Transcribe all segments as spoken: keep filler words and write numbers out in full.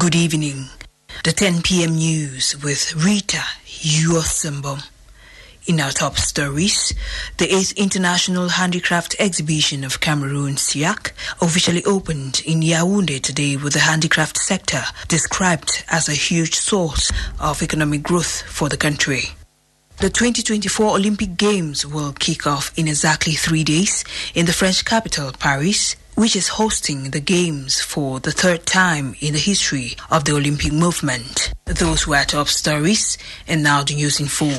Good evening. The ten p.m. news with Rita Yuosumbom. In our top stories, the eighth International Handicraft Exhibition of Cameroon, SIAC, officially opened in Yaoundé today, with the handicraft sector described as a huge source of economic growth for the country. The twenty twenty-four Olympic Games will kick off in exactly three days in the French capital, Paris, which is hosting the Games for the third time in the history of the Olympic movement. Those were top stories, and now the news in full.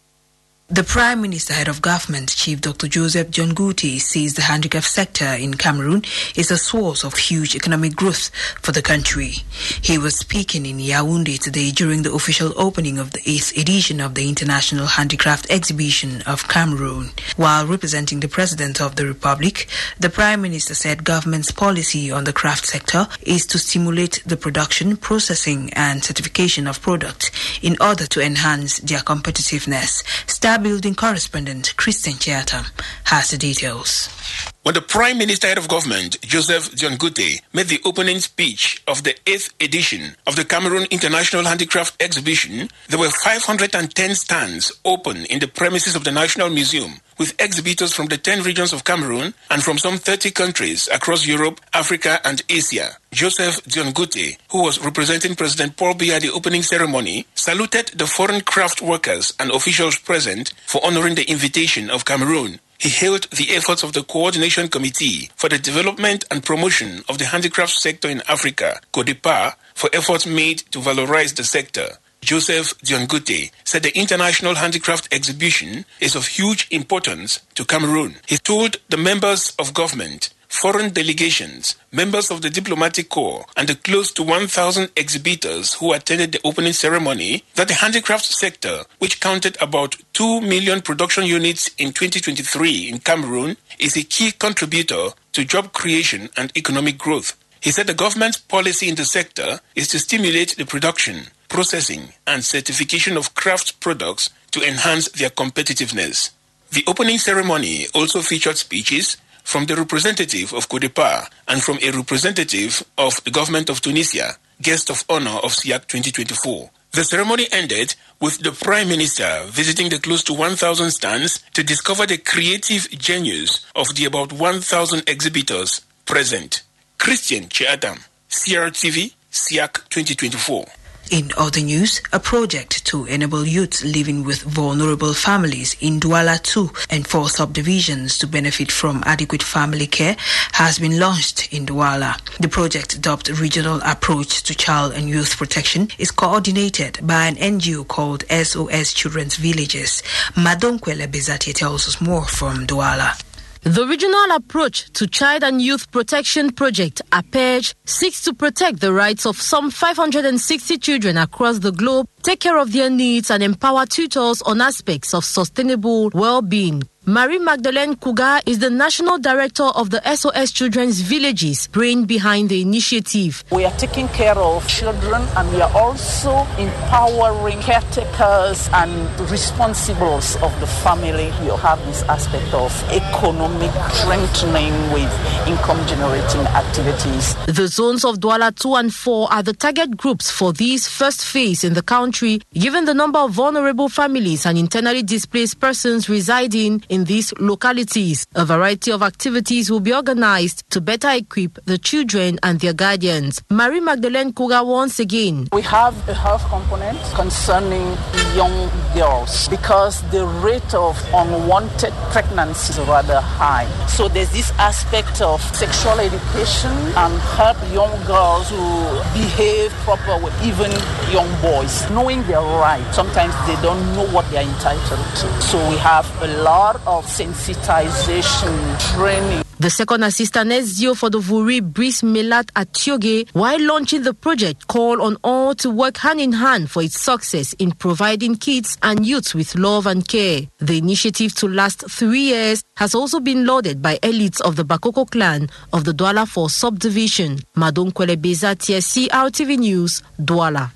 The Prime Minister, Head of Government, Chief Doctor Joseph John Goutey, says the handicraft sector in Cameroon is a source of huge economic growth for the country. He was speaking in Yaoundé today during the official opening of the eighth edition of the International Handicraft Exhibition of Cameroon. While representing the President of the Republic, the Prime Minister said government's policy on the craft sector is to stimulate the production, processing and certification of products in order to enhance their competitiveness. Star Building correspondent Christian Chiatam has the details. When the Prime Minister, Head of Government, Joseph John Goutey, made the opening speech of the eighth edition of the Cameroon International Handicraft Exhibition, there were five hundred ten stands open in the premises of the National Museum, with exhibitors from the ten regions of Cameroon and from some thirty countries across Europe, Africa and Asia. Joseph John Goutey, who was representing President Paul Biya at the opening ceremony, saluted the foreign craft workers and officials present for honoring the invitation of Cameroon. He hailed the efforts of the Coordination Committee for the Development and Promotion of the Handicraft Sector in Africa, CODEPA, for efforts made to valorize the sector. Joseph John Goutey said the International Handicraft Exhibition is of huge importance to Cameroon. He told the members of government, foreign delegations, members of the diplomatic corps, and the close to one thousand exhibitors who attended the opening ceremony that the handicraft sector, which counted about two million production units in twenty twenty-three in Cameroon, is a key contributor to job creation and economic growth. He said the government's policy in the sector is to stimulate the production, processing, and certification of craft products to enhance their competitiveness. The opening ceremony also featured speeches from the representative of CODEPA and from a representative of the government of Tunisia, guest of honor of SIAC twenty twenty-four. The ceremony ended with the Prime Minister visiting the close to one thousand stands to discover the creative genius of the about one thousand exhibitors present. Christian Chiatam, C R T V, SIAC twenty twenty-four. In other news, a project to enable youths living with vulnerable families in Douala two and four subdivisions to benefit from adequate family care has been launched in Douala. The project, dubbed Regional Approach to Child and Youth Protection, is coordinated by an N G O called S O S Children's Villages. Madonkwele Bezati tells us more from Douala. The Regional Approach to Child and Youth Protection Project, APEJ, seeks to protect the rights of some five hundred sixty children across the globe, take care of their needs, and empower tutors on aspects of sustainable well-being. Marie Magdalene Kuga is the National Director of the S O S Children's Villages, brain behind the initiative. We are taking care of children and we are also empowering caretakers and responsibles of the family. You have this aspect of economic strengthening with income-generating activities. The zones of Douala two and four are the target groups for this first phase in the country, given the number of vulnerable families and internally displaced persons residing in these localities. A variety of activities will be organized to better equip the children and their guardians. Marie Magdalene Kuga once again. We have a health component concerning young girls because the rate of unwanted pregnancy is rather high. So there's this aspect of sexual education and help young girls to behave proper with even young boys. Knowing their rights, sometimes they don't know what they're entitled to. So we have a lot of sensitization training. The second assistant S D O for the Vuri, Brice Melat Atioge, while launching the project, called on all to work hand in hand for its success in providing kids and youths with love and care. The initiative, to last three years, has also been lauded by elites of the Bakoko clan of the Douala four subdivision. Madonkwele Bezati, C R T V News, Douala.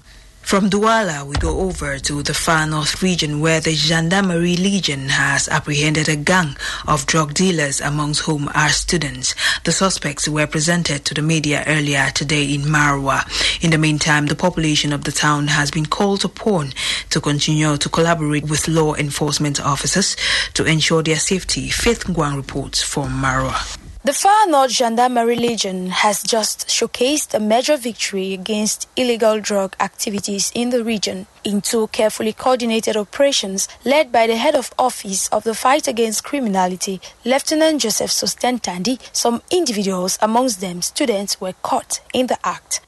From Douala, we go over to the far north region where the Gendarmerie Legion has apprehended a gang of drug dealers, amongst whom are students. The suspects were presented to the media earlier today in Marwa. In the meantime, the population of the town has been called upon to continue to collaborate with law enforcement officers to ensure their safety. Faith Ngwang reports from Marwa. The Far North Gendarmerie Legion has just showcased a major victory against illegal drug activities in the region in two carefully coordinated operations led by the head of office of the fight against criminality, Lieutenant Joseph Sostentandi. Some individuals, amongst them students, were caught in the act.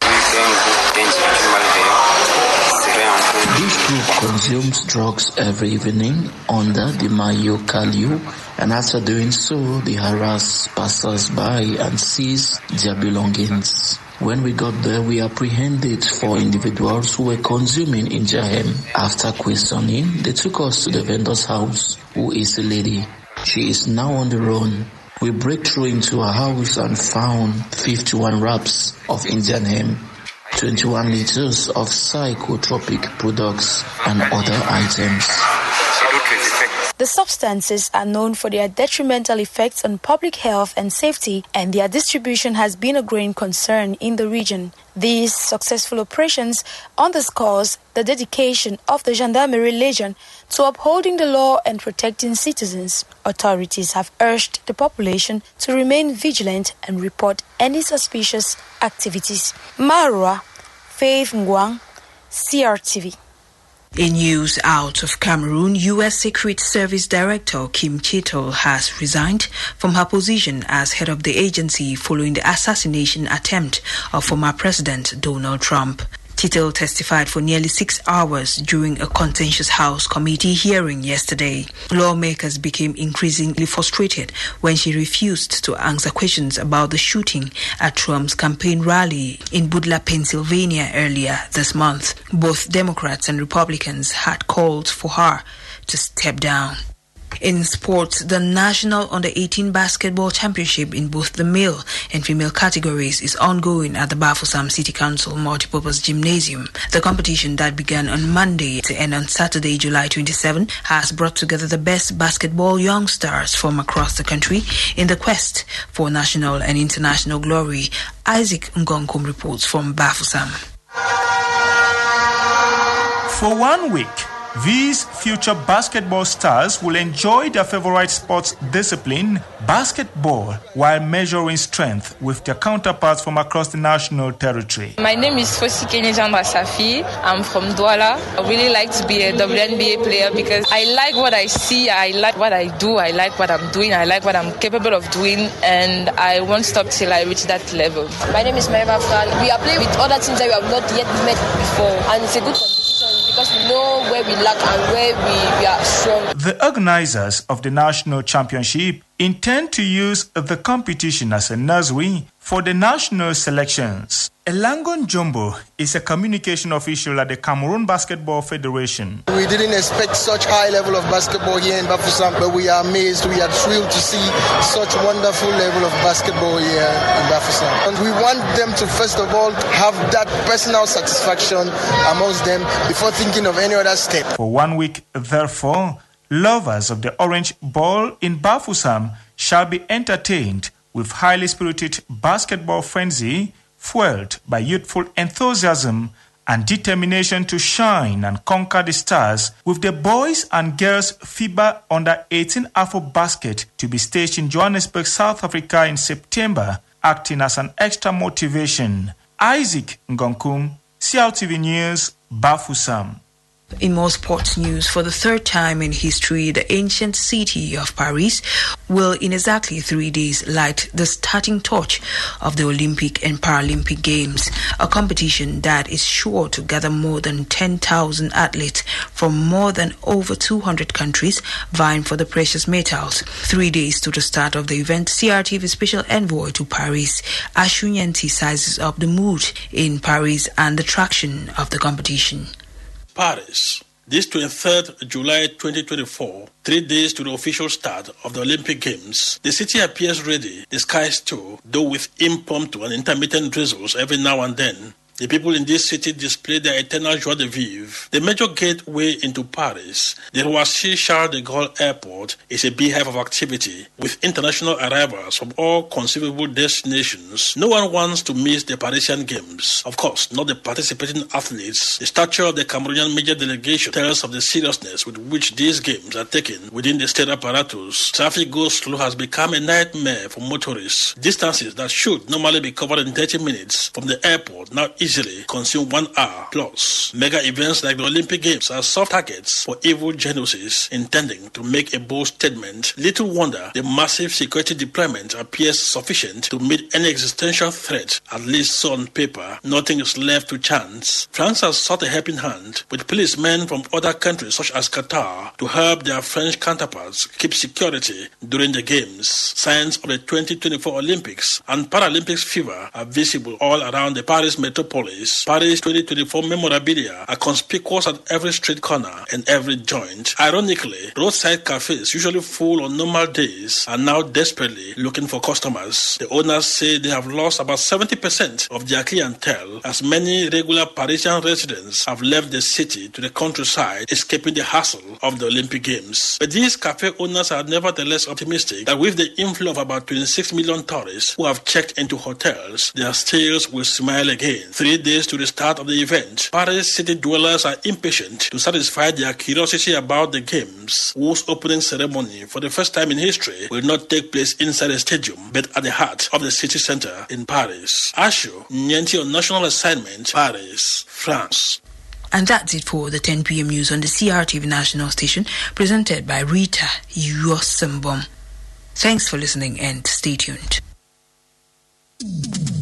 This group consumes drugs every evening under the Mayo Kalyu, and after doing so, they harass passers-by and seize their belongings. When we got there, we apprehended four individuals who were consuming in Jahem. After questioning, they took us to the vendor's house, who is a lady. She is now on the run. We break through into her house and found fifty-one wraps of Indian hemp, twenty-one liters of psychotropic products and other items. The substances are known for their detrimental effects on public health and safety, and their distribution has been a growing concern in the region. These successful operations underscores the dedication of the Gendarmerie Legion to upholding the law and protecting citizens. Authorities have urged the population to remain vigilant and report any suspicious activities. Marwa, Faith Ngwang, C R T V. In news out of Cameroon, U S Secret Service Director Kim Chittle has resigned from her position as head of the agency following the assassination attempt of former President Donald Trump. Chittle testified for nearly six hours during a contentious House committee hearing yesterday. Lawmakers became increasingly frustrated when she refused to answer questions about the shooting at Trump's campaign rally in Budla, Pennsylvania earlier this month. Both Democrats and Republicans had called for her to step down. In sports, the National Under eighteen Basketball Championship in both the male and female categories is ongoing at the Bafoussam City Council Multipurpose Gymnasium. The competition that began on Monday to end on Saturday, July twenty-seventh, has brought together the best basketball youngsters from across the country in the quest for national and international glory. Isaac Ngonkum reports from Bafoussam. For one week, these future basketball stars will enjoy their favorite sports discipline, basketball, while measuring strength with their counterparts from across the national territory. My name is Fosi Kenejandra Safi. I'm from Douala. I really like to be a W N B A player because I like what I see, I like what I do, I like what I'm doing, I like what I'm capable of doing, and I won't stop till I reach that level. My name is Maeva Fran. We are playing with other teams that we have not yet met before, and it's a good competition because we know where we lack and where we, we are strong. The organizers of the national championship intend to use the competition as a nursery for the national selections. Elangon Jumbo is a communication official at the Cameroon Basketball Federation. We didn't expect such high level of basketball here in Bafoussam, but we are amazed. We are thrilled to see such wonderful level of basketball here in Bafoussam. And we want them to, first of all, have that personal satisfaction amongst them before thinking of any other step. For one week, therefore, lovers of the orange ball in Bafoussam shall be entertained with highly spirited basketball frenzy fueled by youthful enthusiasm and determination to shine and conquer the stars, with the boys and girls FIBA Under eighteen AfroBasket to be staged in Johannesburg, South Africa in September, acting as an extra motivation. Isaac Ngonkum, C R T V News, Bafoussam. In more sports news, for the third time in history, the ancient city of Paris will in exactly three days light the starting torch of the Olympic and Paralympic Games, a competition that is sure to gather more than ten thousand athletes from more than over two hundred countries vying for the precious metals. Three days to the start of the event, C R T V special envoy to Paris, Ashunyanti, sizes up the mood in Paris and the traction of the competition. Paris, this twenty-third of July twenty twenty-four, three days to the official start of the Olympic Games. The city appears ready, the skies too, though with impromptu and intermittent drizzles every now and then. The people in this city display their eternal joie de vivre. The major gateway into Paris, the Roissy Charles de Gaulle Airport, is a beehive of activity with international arrivals from all conceivable destinations. No one wants to miss the Parisian Games. Of course, not the participating athletes. The stature of the Cameroonian major delegation tells of the seriousness with which these games are taken within the state apparatus. Traffic go slow has become a nightmare for motorists. Distances that should normally be covered in thirty minutes from the airport now easily consume one hour plus. Mega events like the Olympic Games are soft targets for evil geniuses intending to make a bold statement. Little wonder the massive security deployment appears sufficient to meet any existential threat, at least so on paper. Nothing is left to chance. France has sought a helping hand with policemen from other countries such as Qatar to help their French counterparts keep security during the Games. Signs of the twenty twenty-four Olympics and Paralympics fever are visible all around the Paris metropolis. Paris twenty twenty-four memorabilia are conspicuous at every street corner and every joint. Ironically, roadside cafes usually full on normal days are now desperately looking for customers. The owners say they have lost about seventy percent of their clientele as many regular Parisian residents have left the city to the countryside, escaping the hassle of the Olympic Games. But these cafe owners are nevertheless optimistic that with the inflow of about twenty-six million tourists who have checked into hotels, their stays will smile again. Three days to the start of the event, Paris city dwellers are impatient to satisfy their curiosity about the Games, whose opening ceremony for the first time in history will not take place inside a stadium but at the heart of the city center in Paris. Asho Nyenti on national assignment, Paris, France. And that's it for the ten p.m. news on the C R T V national station, presented by Rita Yosumbom. Thanks for listening and stay tuned.